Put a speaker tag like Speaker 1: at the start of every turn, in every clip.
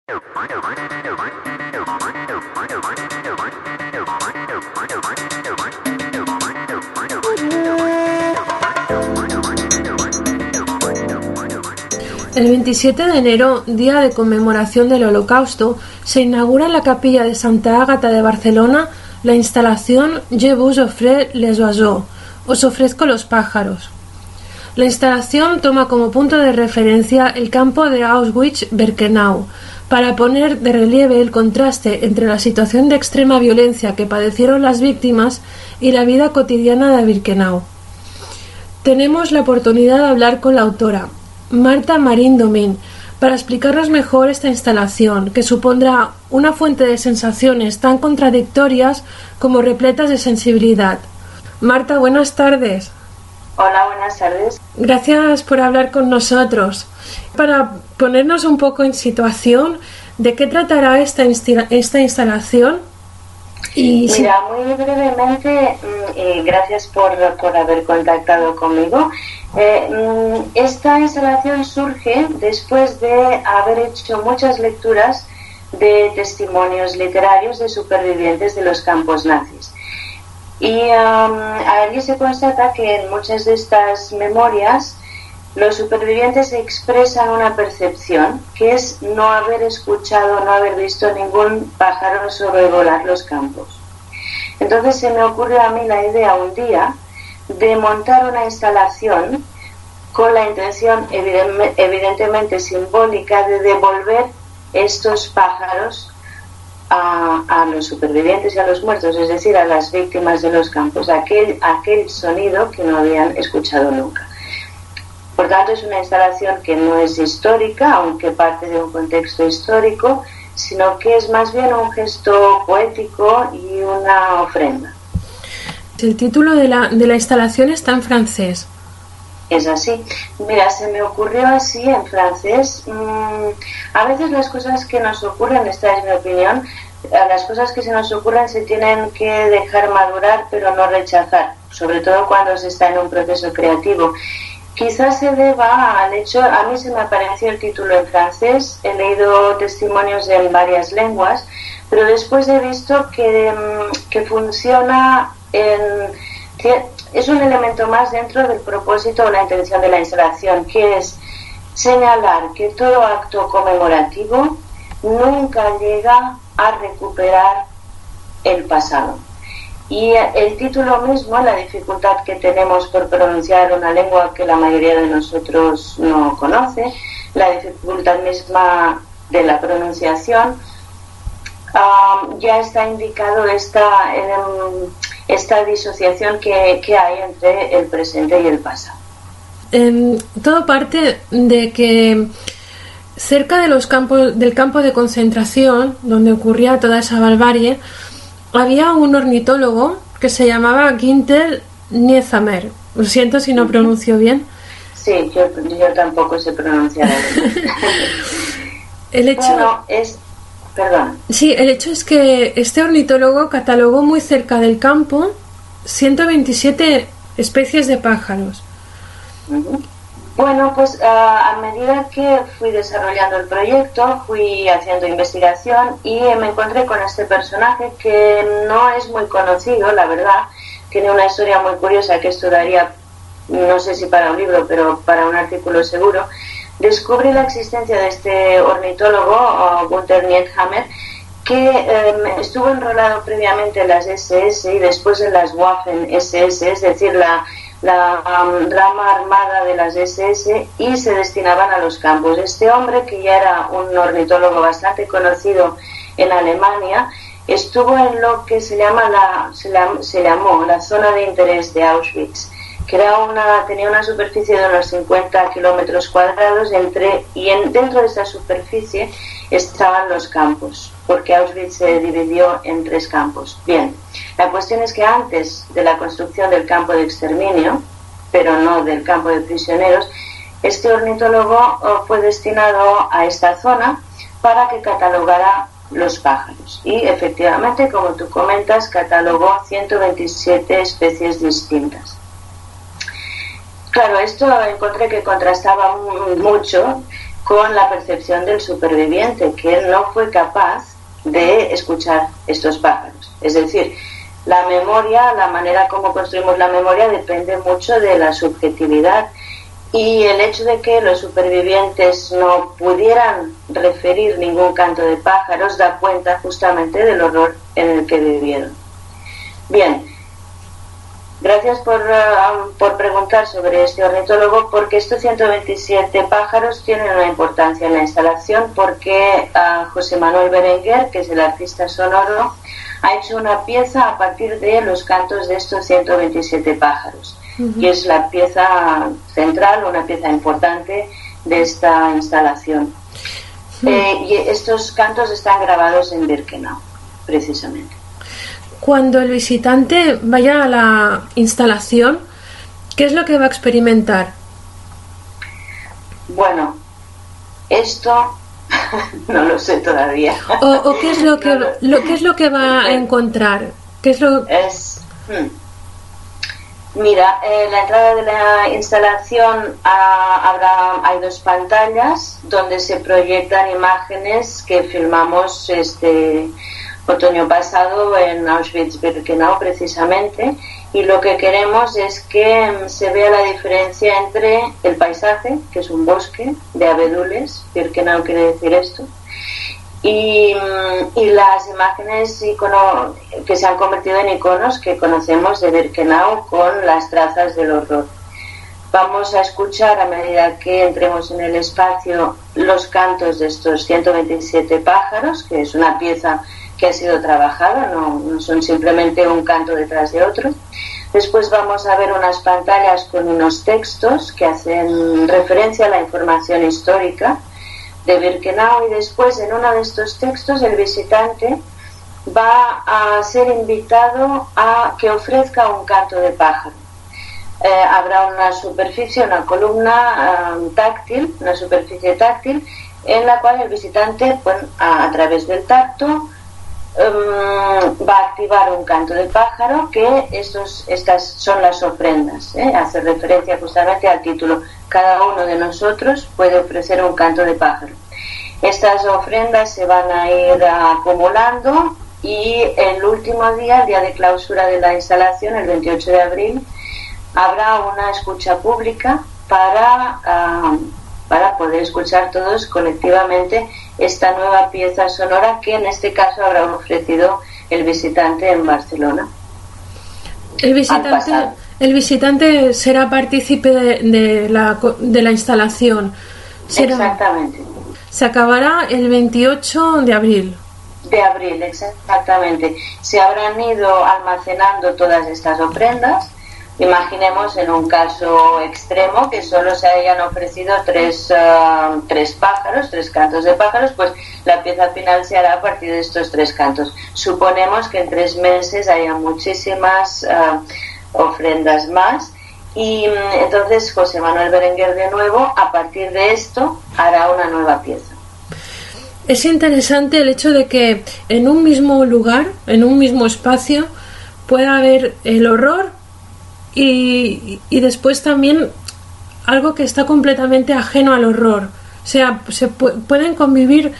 Speaker 1: El 27 de enero, día de conmemoración del Holocausto, se inaugura en la capilla de Santa Ágata de Barcelona la instalación Je vous offre les oiseaux, os ofrezco los pájaros. La instalación toma como punto de referencia el campo de Auschwitz-Birkenau, para poner de relieve el contraste entre la situación de extrema violencia que padecieron las víctimas y la vida cotidiana de Birkenau. Tenemos la oportunidad de hablar con la autora, Marta Marín Domín, para explicarnos mejor esta instalación, que supondrá una fuente de sensaciones tan contradictorias como repletas de sensibilidad. Marta, buenas tardes.
Speaker 2: Hola, buenas tardes.
Speaker 1: Gracias por hablar con nosotros. Para ponernos un poco en situación, ¿de qué tratará esta instalación?
Speaker 2: Mira, muy brevemente, gracias por haber contactado conmigo. Esta instalación surge después de haber hecho muchas lecturas de testimonios literarios de supervivientes de los campos nazis. Y allí se constata que en muchas de estas memorias los supervivientes expresan una percepción, que es no haber escuchado, no haber visto ningún pájaro sobrevolar los campos. Entonces se me ocurrió a mí la idea un día de montar una instalación con la intención evidentemente simbólica de devolver estos pájaros a los supervivientes y a los muertos, es decir, a las víctimas de los campos, aquel sonido que no habían escuchado nunca. Por tanto, es una instalación que no es histórica, aunque parte de un contexto histórico, sino que es más bien un gesto poético y una ofrenda.
Speaker 1: El título de la instalación está en francés.
Speaker 2: Es así. Mira, se me ocurrió así en francés. A veces las cosas que nos ocurren, esta es mi opinión, las cosas que se nos ocurren se tienen que dejar madurar, pero no rechazar, sobre todo cuando se está en un proceso creativo. Quizás se deba al hecho, a mí se me apareció el título en francés, he leído testimonios en varias lenguas, pero después he visto que funciona es un elemento más dentro del propósito o la intención de la instalación, que es señalar que todo acto conmemorativo nunca llega a recuperar el pasado. Y el título mismo, la dificultad que tenemos por pronunciar una lengua que la mayoría de nosotros no conoce, la dificultad misma de la pronunciación, ya está indicado esta disociación que hay entre el presente y el pasado.
Speaker 1: Todo parte de que cerca de del campo de concentración, donde ocurría toda esa barbarie, había un ornitólogo que se llamaba Günther Niezamer. Lo siento si no pronuncio bien.
Speaker 2: Sí, yo tampoco sé pronunciar.
Speaker 1: El hecho es que este ornitólogo catalogó muy cerca del campo 127 especies de pájaros.
Speaker 2: Uh-huh. Bueno, pues a medida que fui desarrollando el proyecto, fui haciendo investigación y me encontré con este personaje que no es muy conocido, la verdad. Tiene una historia muy curiosa que esto daría, no sé si para un libro, pero para un artículo seguro. Descubrí la existencia de este ornitólogo, Günther Niezamer, que estuvo enrolado previamente en las SS y después en las Waffen-SS, es decir, la rama armada de las SS, y se destinaban a los campos. Este hombre, que ya era un ornitólogo bastante conocido en Alemania, estuvo en lo que se llamó la zona de interés de Auschwitz, que tenía una superficie de unos 50 kilómetros cuadrados, dentro de esa superficie estaban los campos, porque Auschwitz se dividió en 3 campos. Bien, la cuestión es que antes de la construcción del campo de exterminio, pero no del campo de prisioneros, este ornitólogo fue destinado a esta zona para que catalogara los pájaros. Y efectivamente, como tú comentas, catalogó 127 especies distintas. Claro, esto encontré que contrastaba mucho con la percepción del superviviente, que no fue capaz de escuchar estos pájaros. Es decir, la memoria, la manera como construimos la memoria depende mucho de la subjetividad, y el hecho de que los supervivientes no pudieran referir ningún canto de pájaros da cuenta justamente del horror en el que vivieron. Bien, gracias por preguntar sobre este ornitólogo, porque estos 127 pájaros tienen una importancia en la instalación, porque José Manuel Berenguer, que es el artista sonoro, ha hecho una pieza a partir de los cantos de estos 127 pájaros, y es la pieza central, una pieza importante de esta instalación. Y estos cantos están grabados en Birkenau, precisamente.
Speaker 1: Cuando el visitante vaya a la instalación, ¿qué es lo que va a experimentar?
Speaker 2: Bueno, esto no lo sé todavía.
Speaker 1: ¿O qué es lo que va a encontrar? ¿Qué es lo?
Speaker 2: Mira, en la entrada de la instalación hay dos pantallas donde se proyectan imágenes que filmamos este otoño pasado en Auschwitz-Birkenau precisamente, y lo que queremos es que se vea la diferencia entre el paisaje, que es un bosque de abedules, Birkenau quiere decir esto, y las imágenes que se han convertido en iconos que conocemos de Birkenau, con las trazas del horror. Vamos a escuchar, a medida que entremos en el espacio, los cantos de estos 127 pájaros, que es una pieza que ha sido trabajada, no son simplemente un canto detrás de otro. Después vamos a ver unas pantallas con unos textos que hacen referencia a la información histórica de Birkenau, y después en uno de estos textos el visitante va a ser invitado a que ofrezca un canto de pájaro. Habrá una superficie, una columna táctil, una superficie táctil, en la cual el visitante, a través del tacto, va a activar un canto de pájaro, que estas son las ofrendas, hace referencia justamente al título. Cada uno de nosotros puede ofrecer un canto de pájaro. Estas ofrendas se van a ir acumulando, y el último día, el día de clausura de la instalación, el 28 de abril, habrá una escucha pública para poder escuchar todos colectivamente esta nueva pieza sonora, que en este caso habrá ofrecido el visitante en Barcelona.
Speaker 1: El visitante será partícipe de la instalación.
Speaker 2: Exactamente.
Speaker 1: Se acabará el 28 de abril.
Speaker 2: De abril, exactamente. Se habrán ido almacenando todas estas ofrendas. Imaginemos en un caso extremo que solo se hayan ofrecido tres pájaros, 3 cantos de pájaros, pues la pieza final se hará a partir de estos 3 cantos. Suponemos que en 3 meses haya muchísimas ofrendas más, y entonces José Manuel Berenguer de nuevo, a partir de esto, hará una nueva pieza.
Speaker 1: Es interesante el hecho de que en un mismo lugar, en un mismo espacio, pueda haber el horror y después también algo que está completamente ajeno al horror. O sea, pueden convivir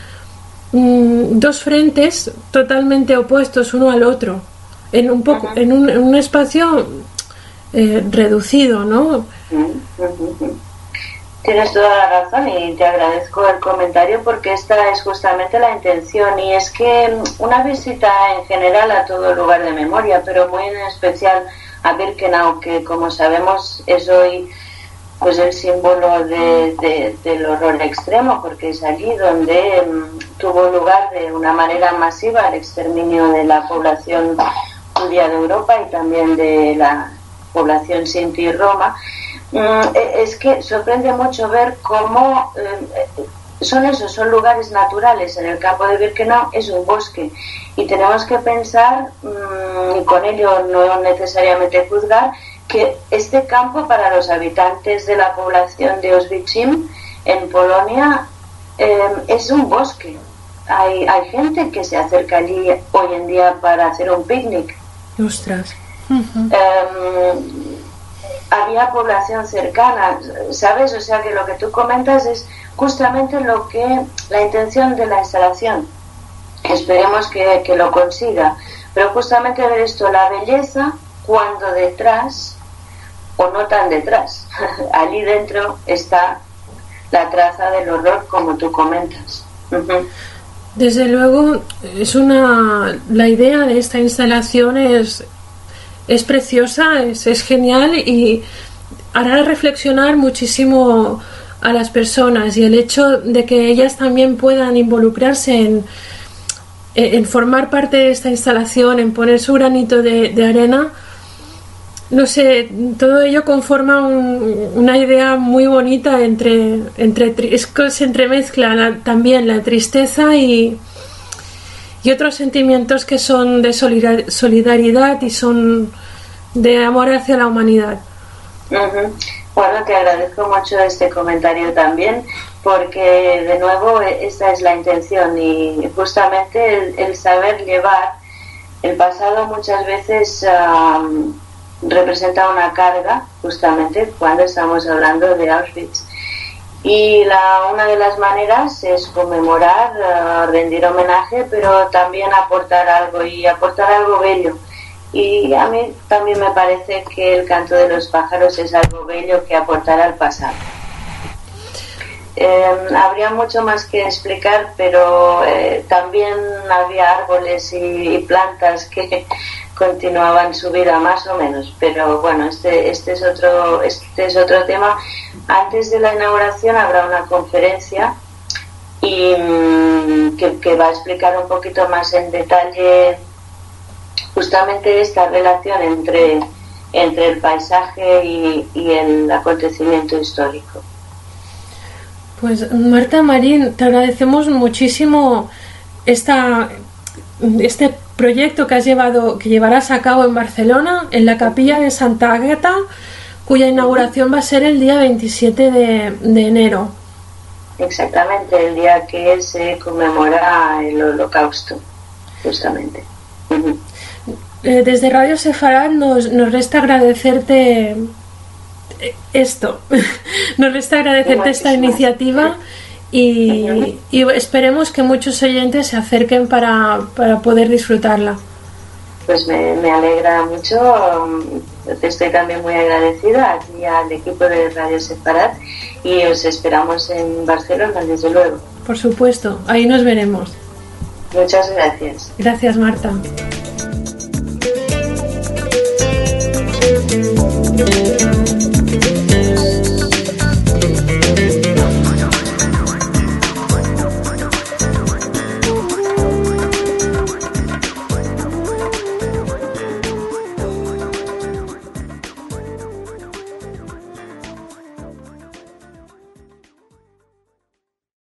Speaker 1: dos frentes totalmente opuestos uno al otro en un espacio reducido, ¿no?
Speaker 2: Tienes toda la razón, y te agradezco el comentario, porque esta es justamente la intención, y es que una visita en general a todo lugar de memoria, pero muy en especial a Birkenau, que como sabemos es hoy pues el símbolo del horror extremo, porque es allí donde tuvo lugar de una manera masiva el exterminio de la población judía de Europa y también de la población sinti y roma. Es que sorprende mucho ver cómo son lugares naturales. En el campo de Birkenau es un bosque, y tenemos que pensar, y con ello no necesariamente juzgar, que este campo, para los habitantes de la población de Auschwitz en Polonia, es un bosque. Hay gente que se acerca allí hoy en día para hacer un picnic.
Speaker 1: ¡Ostras!
Speaker 2: Había población cercana, ¿sabes? O sea que lo que tú comentas es justamente la intención de la instalación. Esperemos que lo consiga, pero justamente ver esto, la belleza, cuando detrás, o no tan detrás, allí dentro está la traza del horror, como tú comentas.
Speaker 1: Desde luego, la idea de esta instalación es preciosa, es genial y hará reflexionar muchísimo a las personas, y el hecho de que ellas también puedan involucrarse en formar parte de esta instalación, en poner su granito de arena, no sé, todo ello conforma una idea muy bonita se entremezcla también la tristeza y otros sentimientos que son de solidaridad y son de amor hacia la humanidad.
Speaker 2: Bueno, te agradezco mucho este comentario también, porque de nuevo esa es la intención, y justamente el saber llevar el pasado muchas veces representa una carga, justamente cuando estamos hablando de Auschwitz, y una de las maneras es conmemorar, rendir homenaje, pero también aportar algo, y aportar algo bello. Y a mí también me parece que el canto de los pájaros es algo bello que aportar al pasado. Habría mucho más que explicar, pero también había árboles y plantas que continuaban su vida más o menos, pero bueno, este es otro tema. Antes de la inauguración habrá una conferencia y que va a explicar un poquito más en detalle justamente esta relación entre el paisaje y el acontecimiento histórico.
Speaker 1: Pues Marta Marín, te agradecemos muchísimo este proyecto que llevarás a cabo en Barcelona, en la capilla de Santa Àgata, cuya inauguración va a ser el día 27 de enero.
Speaker 2: Exactamente, el día que se conmemora el Holocausto, justamente.
Speaker 1: Desde Radio Sefarad nos resta agradecerte esto, nos resta agradecerte esta iniciativa y esperemos que muchos oyentes se acerquen para poder disfrutarla.
Speaker 2: Pues me alegra mucho, estoy también muy agradecida aquí al equipo de Radio Sefarad y os esperamos en Barcelona, desde luego.
Speaker 1: Por supuesto, ahí nos veremos.
Speaker 2: Muchas gracias.
Speaker 1: Gracias, Marta.